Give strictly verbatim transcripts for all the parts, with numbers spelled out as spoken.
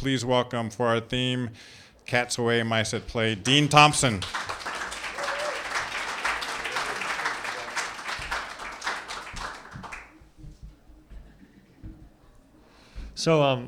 please welcome for our theme, Cats Away, Mice at Play, Dean Thompson. So um,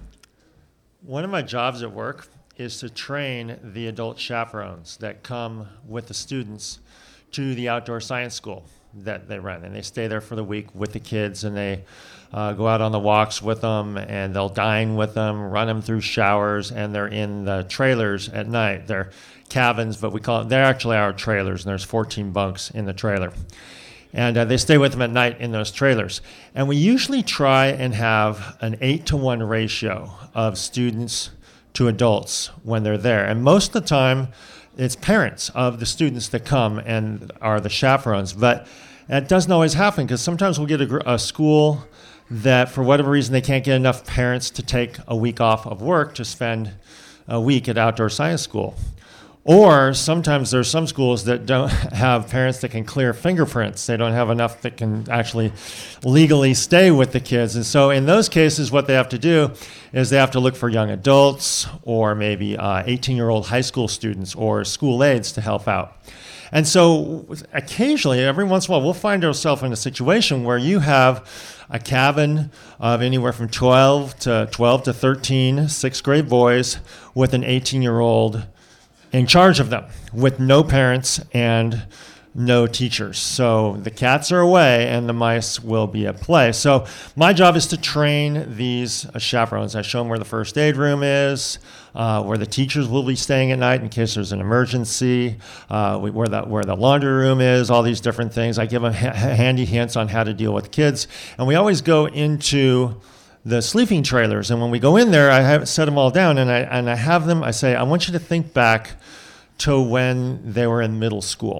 one of my jobs at work is to train the adult chaperones that come with the students to the outdoor science school that they run. And they stay there for the week with the kids, and they uh, go out on the walks with them, and they'll dine with them, run them through showers, and they're in the trailers at night. They're cabins, but we call them, they're actually our trailers, and there's fourteen bunks in the trailer. And uh, they stay with them at night in those trailers. And we usually try and have an eight to one ratio of students to adults when they're there. And most of the time, it's parents of the students that come and are the chaperones. But that doesn't always happen, because sometimes we'll get a, gr- a school that, for whatever reason, they can't get enough parents to take a week off of work to spend a week at outdoor science school. Or sometimes there's some schools that don't have parents that can clear fingerprints. They don't have enough that can actually legally stay with the kids. And so in those cases, what they have to do is they have to look for young adults, or maybe uh, eighteen-year-old high school students or school aides to help out. And so occasionally, every once in a while, we'll find ourselves in a situation where you have a cabin of anywhere from twelve to twelve to thirteen sixth grade boys with an eighteen-year-old in charge of them, with no parents and no teachers. So the cats are away and the mice will be at play. So my job is to train these uh, chaperones. I show them where the first aid room is, uh, where the teachers will be staying at night in case there's an emergency, uh, we, where, the, where the laundry room is, all these different things. I give them ha- handy hints on how to deal with kids. And we always go into the sleeping trailers. And when we go in there, I have set them all down, and I and I have them, I say, I want you to think back to when they were in middle school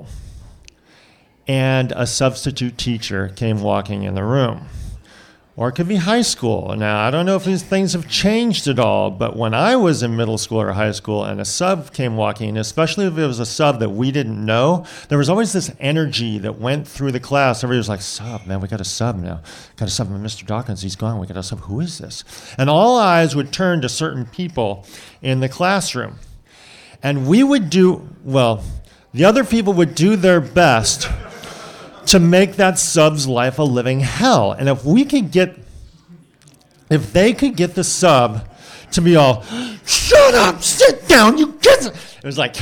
and a substitute teacher came walking in the room. Or it could be high school. Now, I don't know if these things have changed at all, but when I was in middle school or high school and a sub came walking in, especially if it was a sub that we didn't know, there was always this energy that went through the class. Everybody was like, sub, man, we got a sub now. Got a sub, Mister Dawkins, he's gone. We got a sub. Who is this? And all eyes would turn to certain people in the classroom. And we would do, well, the other people would do their best to make that sub's life a living hell. And if we could get, if they could get the sub to be all, shut up, sit down, you kids. It was like,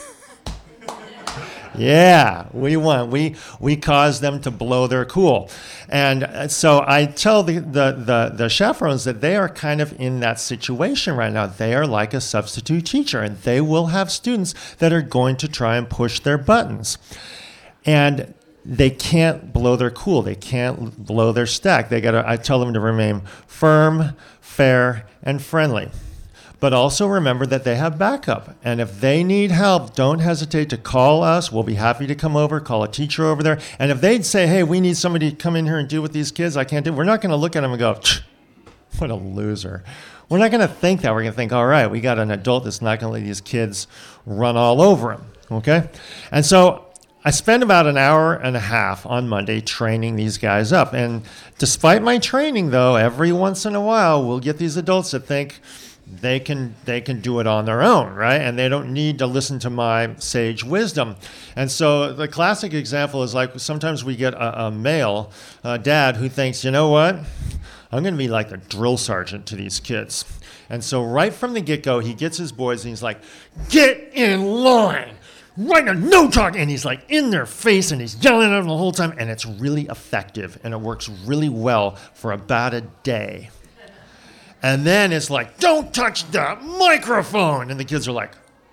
yeah, we won. We we caused them to blow their cool. And so I tell the, the, the, the chaperones that they are kind of in that situation right now. They are like a substitute teacher, and they will have students that are going to try and push their buttons. And they can't blow their cool. They can't blow their stack. They gotta. I tell them to remain firm, fair, and friendly. But also remember that they have backup. And if they need help, don't hesitate to call us. We'll be happy to come over, call a teacher over there. And if they'd say, hey, we need somebody to come in here and deal with these kids, I can't do it. We're not going to look at them and go, what a loser. We're not going to think that. We're going to think, all right, we got an adult that's not going to let these kids run all over them. Okay? And so I spend about an hour and a half on Monday training these guys up. And despite my training, though, every once in a while, we'll get these adults that think they can they can do it on their own, right? And they don't need to listen to my sage wisdom. And so the classic example is like sometimes we get a, a male uh, dad who thinks, you know what? I'm going to be like the drill sergeant to these kids. And so right from the get-go, he gets his boys and he's like, get in line. Right now, no talk. And he's like in their face and he's yelling at them the whole time. And it's really effective and it works really well for about a day. And then it's like, don't touch the microphone. And the kids are like,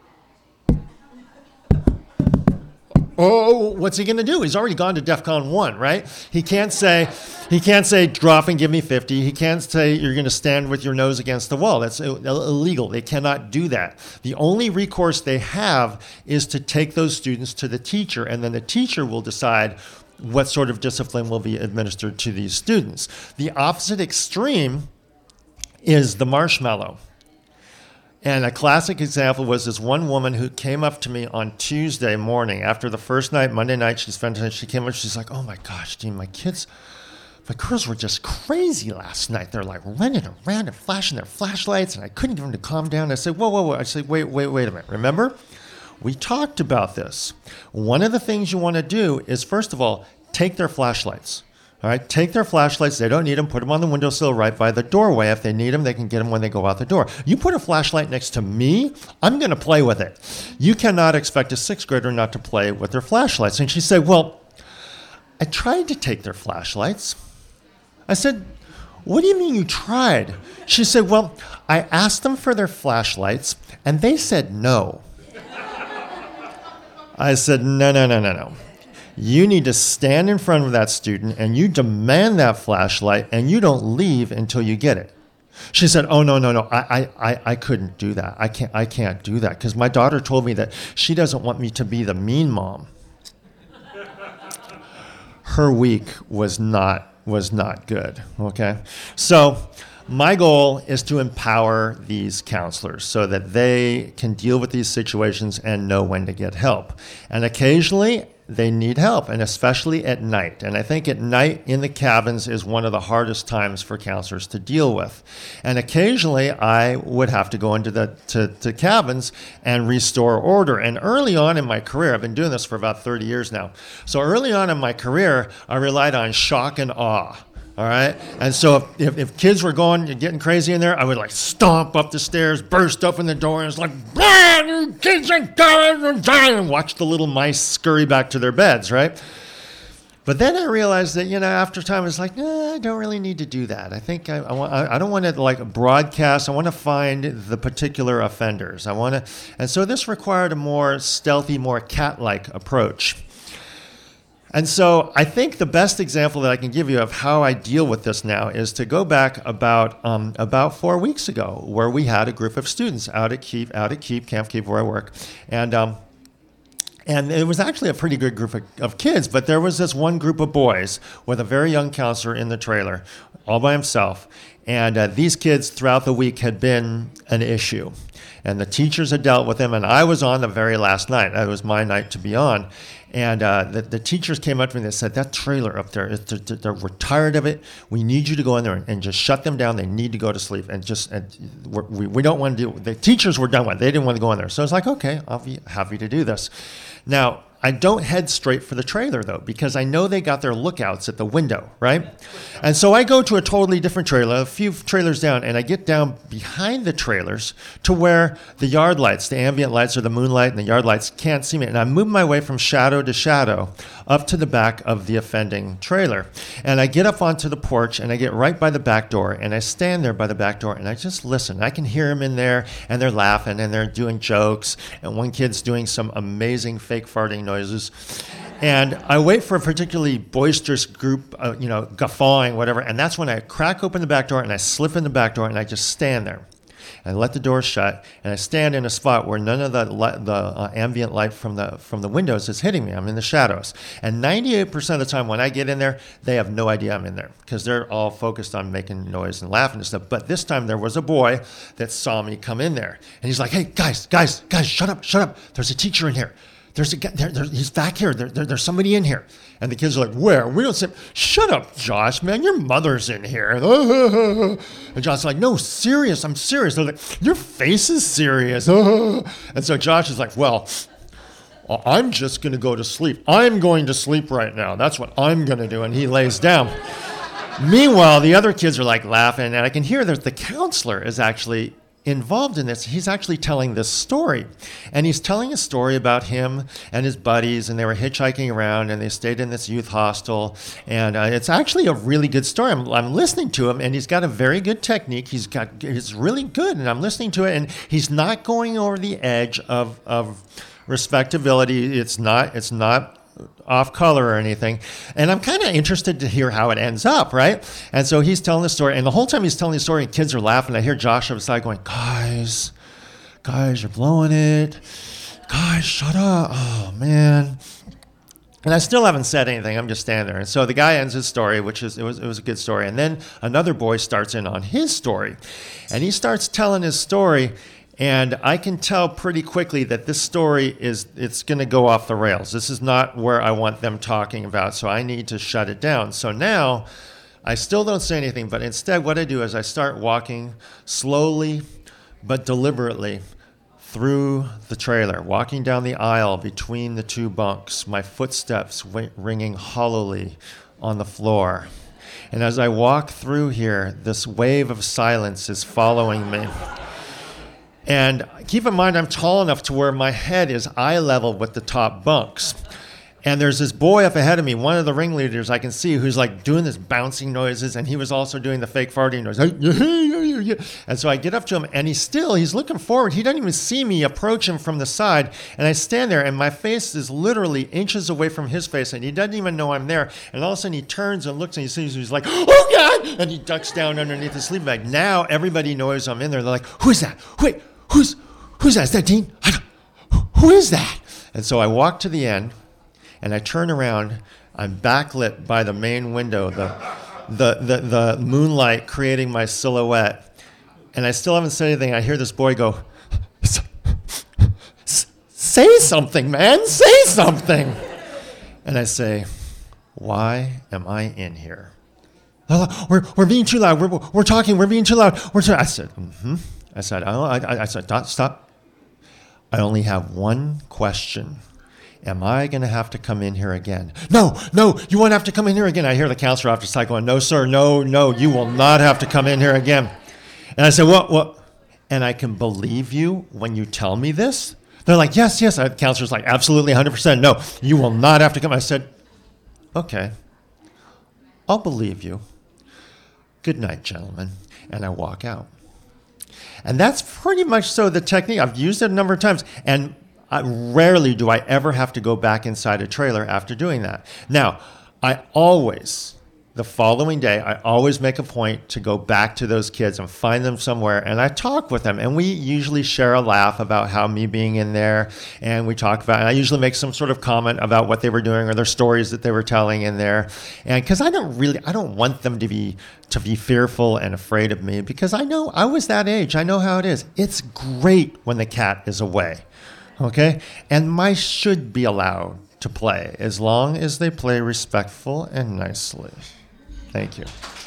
oh, what's he going to do? He's already gone to DEFCON one, right? He can't say, he can't say, drop and give me fifty. He can't say, you're going to stand with your nose against the wall. That's illegal. They cannot do that. The only recourse they have is to take those students to the teacher, and then the teacher will decide what sort of discipline will be administered to these students. The opposite extreme is the marshmallow. And a classic example was this one woman who came up to me on Tuesday morning after the first night, Monday night, she spent she came up, she's like, oh my gosh, Dean, my kids, the girls were just crazy last night. They're like running around and flashing their flashlights, and I couldn't get them to calm down. I said, whoa, whoa, whoa. I said, wait, wait, wait a minute. Remember, we talked about this. One of the things you want to do is, first of all, take their flashlights. All right, take their flashlights. They don't need them. Put them on the windowsill right by the doorway. If they need them, they can get them when they go out the door. You put a flashlight next to me, I'm going to play with it. You cannot expect a sixth grader not to play with their flashlights. And she said, well, I tried to take their flashlights. I said, what do you mean you tried? She said, well, I asked them for their flashlights, and they said no. I said, no, no, no, no, no. You need to stand in front of that student, and you demand that flashlight, and you don't leave until you get it. She said, oh, no, no, no, I, I, I couldn't do that. I can't, I can't do that, because my daughter told me that she doesn't want me to be the mean mom. Her week was not was not good, okay? So my goal is to empower these counselors so that they can deal with these situations and know when to get help. And occasionally, they need help, and especially at night. And I think at night in the cabins is one of the hardest times for counselors to deal with. And occasionally, I would have to go into the to, to cabins and restore order. And early on in my career, I've been doing this for about thirty years now. So early on in my career, I relied on shock and awe. All right. And so if, if, if kids were going and getting crazy in there, I would like stomp up the stairs, burst open the door, and it's like, you kids are going, and watch the little mice scurry back to their beds, right? But then I realized that, you know, after time, it's like, nah, I don't really need to do that. I think I, I want, I don't want to like broadcast. I want to find the particular offenders. I want to, and so this required a more stealthy, more cat-like approach. And so I think the best example that I can give you of how I deal with this now is to go back about um, about four weeks ago, where we had a group of students out at Keep, out at Keep, Camp Keep, where I work, and um, and it was actually a pretty good group of, of kids. But there was this one group of boys with a very young counselor in the trailer, all by himself, and uh, these kids throughout the week had been an issue. And the teachers had dealt with them, and I was on the very last night. It was my night to be on. And uh, the, the teachers came up to me and they said, that trailer up there, they're, they're, we're tired of it. We need you to go in there and, and just shut them down. They need to go to sleep. And just and we're, we we don't want to do, the teachers were done with it. They didn't want to go in there. So I was like, okay, I'll be happy to do this. Now, I don't head straight for the trailer, though, because I know they got their lookouts at the window, right? And so I go to a totally different trailer, a few trailers down, and I get down behind the trailers to where the yard lights, the ambient lights or the moonlight and the yard lights can't see me. And I move my way from shadow to shadow up to the back of the offending trailer. And I get up onto the porch, and I get right by the back door, and I stand there by the back door, and I just listen. I can hear them in there, and they're laughing, and they're doing jokes, and one kid's doing some amazing fake farting noises. And I wait for a particularly boisterous group, uh, you know, guffawing, whatever, and that's when I crack open the back door, and I slip in the back door, and I just stand there. I let the door shut, and I stand in a spot where none of the light, the uh, ambient light from the from the windows is hitting me. I'm in the shadows. And ninety-eight percent of the time when I get in there, they have no idea I'm in there because they're all focused on making noise and laughing and stuff. But this time there was a boy that saw me come in there, and he's like, hey, guys, guys, guys, shut up, shut up. There's a teacher in here. There's a guy, there, there, he's back here. There, there, there's somebody in here. And the kids are like, where? We don't say, shut up, Josh, man. Your mother's in here. And Josh's like, no, serious. I'm serious. They're like, your face is serious. And so Josh is like, well, I'm just going to go to sleep. I'm going to sleep right now. That's what I'm going to do. And he lays down. Meanwhile, the other kids are like laughing. And I can hear that the counselor is actually involved in this. He's actually telling this story, and he's telling a story about him and his buddies, and they were hitchhiking around, and they stayed in this youth hostel, and uh, it's actually a really good story. I'm, I'm listening to him, and he's got a very good technique. He's got it's really good, and I'm listening to it, and he's not going over the edge of of respectability. It's not it's not off color or anything. And I'm kind of interested to hear how it ends up, right? And so he's telling the story, and the whole time he's telling the story, kids are laughing. I hear Josh outside going, guys, guys, you're blowing it. Guys, shut up. Oh, man. And I still haven't said anything. I'm just standing there. And so the guy ends his story, which is it was it was a good story. And then another boy starts in on his story. And he starts telling his story, and I can tell pretty quickly that this story is, it's going to go off the rails. This is not where I want them talking about, so I need to shut it down. So now I still don't say anything, but instead what I do is I start walking slowly but deliberately through the trailer, walking down the aisle between the two bunks, my footsteps w- ringing hollowly on the floor. And as I walk through here, this wave of silence is following me. And keep in mind, I'm tall enough to where my head is eye level with the top bunks. And there's this boy up ahead of me, one of the ringleaders I can see, who's like doing this bouncing noises, and he was also doing the fake farting noise. And so I get up to him, and he's still, he's looking forward. He doesn't even see me approach him from the side. And I stand there, and my face is literally inches away from his face, and he doesn't even know I'm there. And all of a sudden he turns and looks, and he sees me, he's like, oh God! And he ducks down underneath the sleeping bag. Now everybody knows I'm in there. They're like, who's that? Wait, who's, who's that? Is that Dean? I don't, who is that? And so I walk to the end, and I turn around, I'm backlit by the main window, the, the, the, the moonlight creating my silhouette. And I still haven't said anything. I hear this boy go, say something, man, say something. And I say, why am I in here? Oh, we're, we're being too loud. We're, we're talking. We're being too loud. We're too, I said, mm-hmm. I said, oh, I, I said, stop, stop. I only have one question. Am I going to have to come in here again? No, no, you won't have to come in here again. I hear the counselor off the side going, no, sir, no, no, you will not have to come in here again. And I said, what, what? And I can believe you when you tell me this? They're like, yes, yes. The counselor's like, absolutely, one hundred percent. No, you will not have to come. I said, okay, I'll believe you. Good night, gentlemen. And I walk out. And that's pretty much so the technique. I've used it a number of times. And I, rarely do I ever have to go back inside a trailer after doing that. Now, I always, the following day, I always make a point to go back to those kids and find them somewhere, and I talk with them. And we usually share a laugh about how me being in there, and we talk about, and I usually make some sort of comment about what they were doing or their stories that they were telling in there. And because I don't really, I don't want them to be to be fearful and afraid of me, because I know I was that age. I know how it is. It's great when the cat is away. Okay? And mice should be allowed to play as long as they play respectful and nicely. Thank you.